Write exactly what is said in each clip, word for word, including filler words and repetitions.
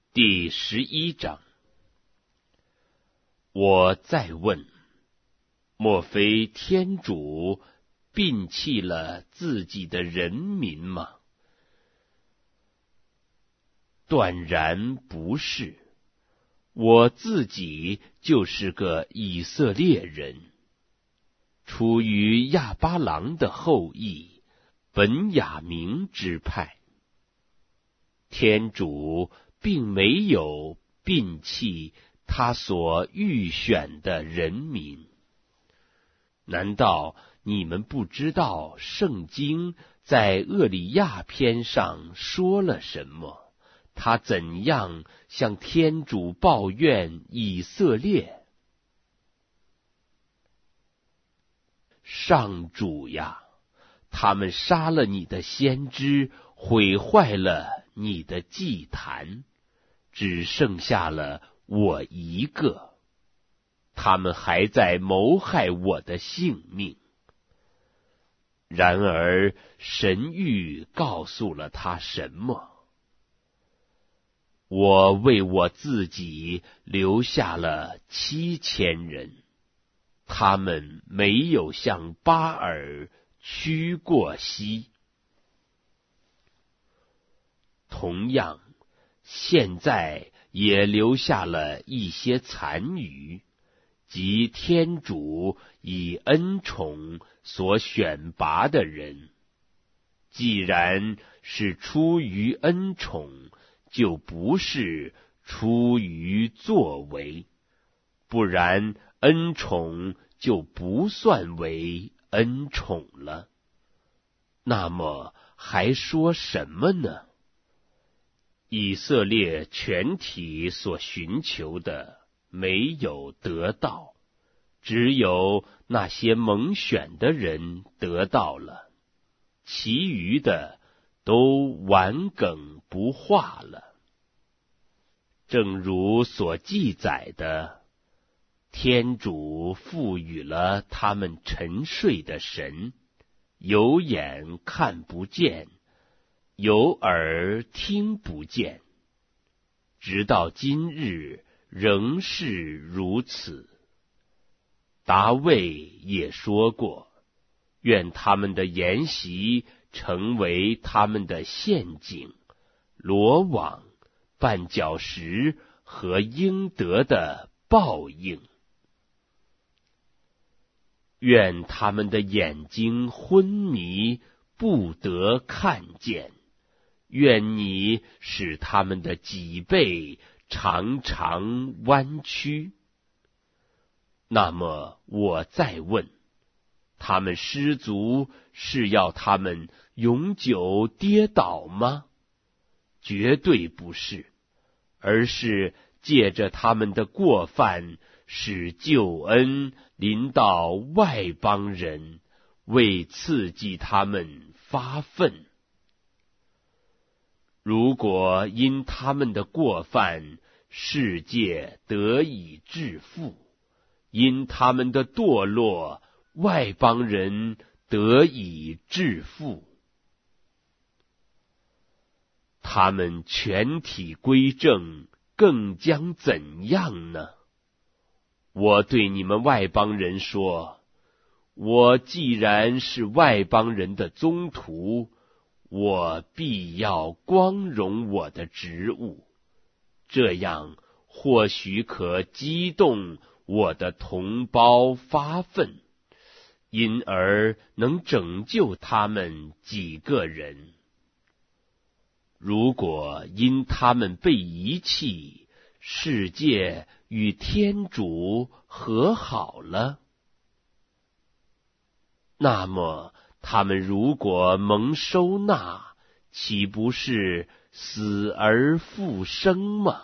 第十一章。我再问，莫非天主摒弃了自己的人民吗？断然不是，我自己就是个以色列人，出于亚巴郎的后裔，本雅明支派。天主并没有摒弃他所预选的人民。难道你们不知道圣经在厄里亚篇上说了什么？他怎样向天主抱怨以色列？上主呀，他们杀了你的先知，毁坏了你的祭坛，只剩下了我一个。他们还在谋害我的性命。然而神谕告诉了他什么？我为我自己留下了七千人，他们没有向巴尔屈过膝。同样，现在也留下了一些残余，即天主以恩宠所选拔的人。既然是出于恩宠，就不是出于作为，不然恩宠就不算为恩宠了。那么还说什么呢？以色列全体所寻求的没有得到，只有那些蒙选的人得到了，其余的都顽梗不化了。正如所记载的，天主赋予了他们沉睡的神，有眼看不见，有耳听不见，直到今日仍是如此。达味也说过，愿他们的筵席成为他们的陷阱、罗网、绊脚石和应得的报应。愿他们的眼睛昏迷，不得看见。愿你使他们的脊背常常弯曲。那么我再问，他们失足是要他们永久跌倒吗？绝对不是，而是借着他们的过犯，使救恩临到外邦人，为刺激他们发愤。如果因他们的过犯，世界得以致富，因他们的堕落，外邦人得以致富，他们全体归正，更将怎样呢？我对你们外邦人说，我既然是外邦人的宗徒，我必要光荣我的职务，这样或许可激动我的同胞发愤，因而能拯救他们几个人。如果因他们被遗弃，世界与天主和好了，那么他们如果蒙收纳，岂不是死而复生吗？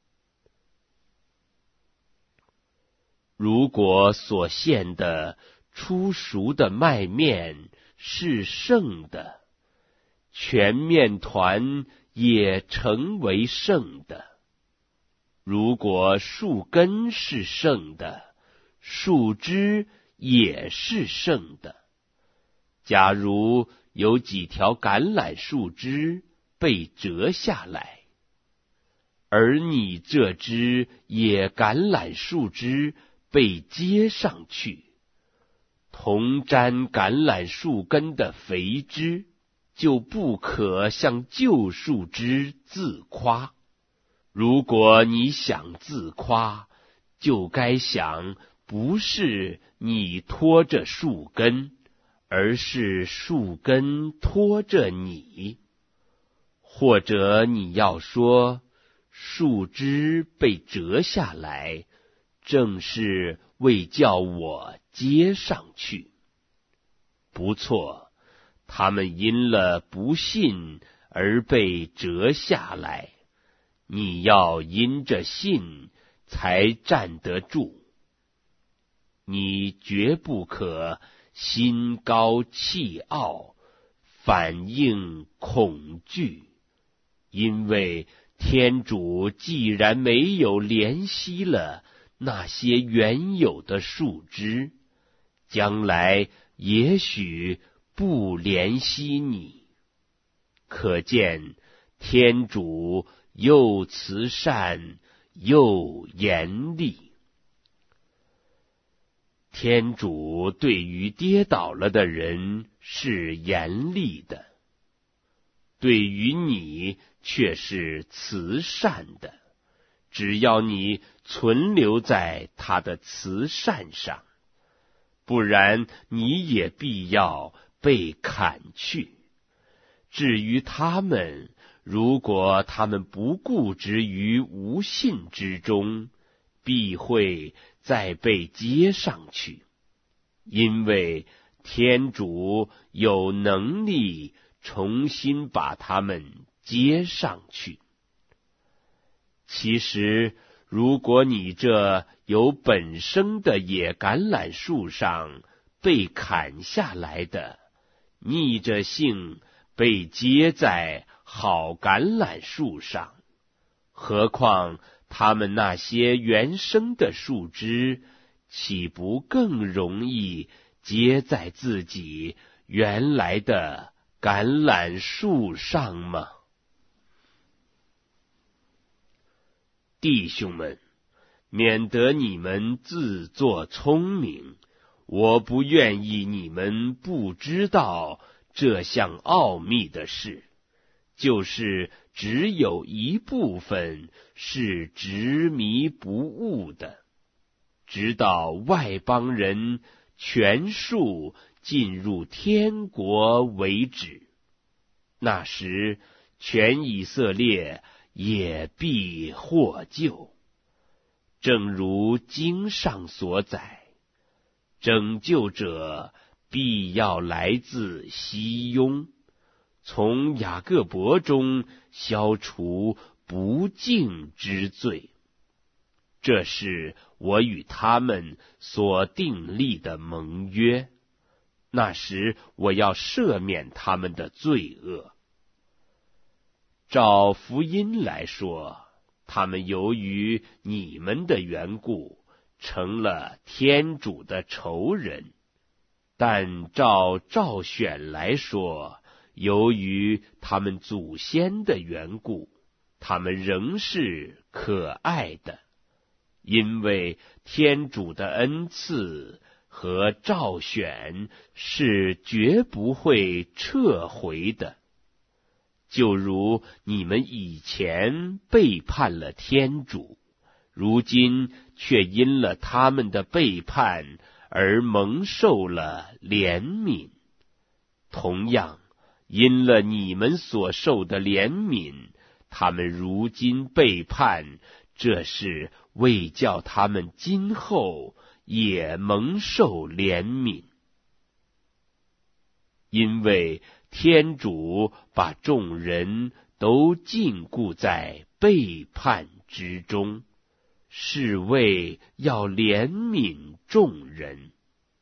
如果所献的初熟的麦面是圣的，全面团也成为圣的。如果树根是圣的，树枝也是圣的。假如有几条橄榄树枝被折下来， 而你这枝野橄榄树枝被接上去，同沾橄榄树根的肥枝，就不可向旧树枝自夸。如果你想自夸，就该想，不是你拖着树根，而是树根拖着你。或者你要说，树枝被折下来，正是为叫我接上去。不错，他们因了不信而被折下来，你要因着信才站得住。你绝不可心高气傲，反应恐惧，因为天主既然没有怜惜了那些原有的树枝，将来也许不怜惜你。可见天主又慈善又严厉。天主对于跌倒了的人是严厉的，对于你却是慈善的，只要你存留在他的慈善上，不然你也必要被砍去。至于他们，如果他们不固执于无信之中，必会再被接上去，因为天主有能力重新把他们接上去。其实，如果你这有本生的野橄榄树上被砍下来的，逆着性被接在好橄榄树上，何况他们那些原生的树枝，岂不更容易接在自己原来的橄榄树上吗？弟兄们，免得你们自作聪明，我不愿意你们不知道这项奥秘的事，就是只有一部分是执迷不悟的，直到外邦人全数进入天国为止。那时，全以色列也必获救。正如经上所载，拯救者必要来自西雍，从雅各伯中消除不敬之罪。这是我与他们所订立的盟约，那时我要赦免他们的罪恶。照福音来说，他们由于你们的缘故，成了天主的仇人；但照召选来说，由于他们祖先的缘故，他们仍是可爱的，因为天主的恩赐和召选是绝不会撤回的。就如你们以前背叛了天主，如今却因了他们的背叛而蒙受了怜悯，同样因了你们所受的怜悯，他们如今背叛，这是为叫他们今后也蒙受怜悯。因为天主把众人都禁锢在背叛之中，是为要怜悯众人。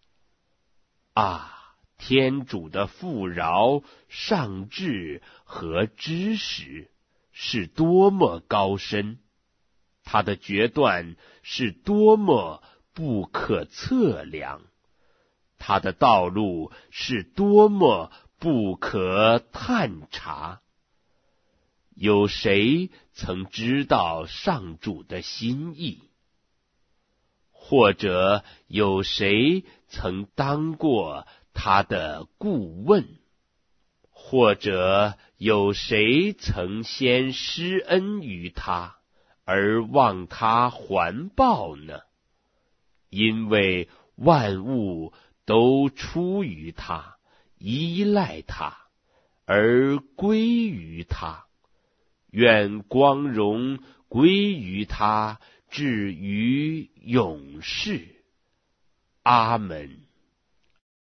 啊，天主的富饶、上智和知识是多么高深，他的决断是多么不可测量，他的道路是多么不可探查。 有谁曾知道上主的心意？或者有谁曾当过他的顾问？或者有谁曾先施恩于他，而望他还报呢？因为万物都出于他，依赖他，而归于他。愿光荣归于他，至于永世。阿门。